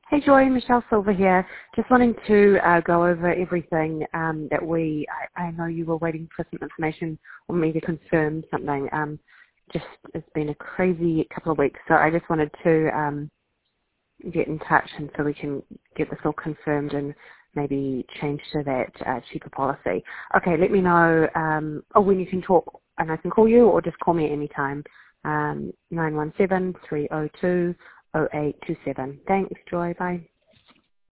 Hey Joy, Michelle Silver here. Just wanting to go over everything that I know you were waiting for some information on me to confirm something. Just it's been a crazy couple of weeks, so I just wanted to get in touch and so we can get this all confirmed and maybe change to that cheaper policy. Okay, let me know when you can talk and I can call you, or just call me at any time. 917-302-0827. Thanks, Joy. Bye.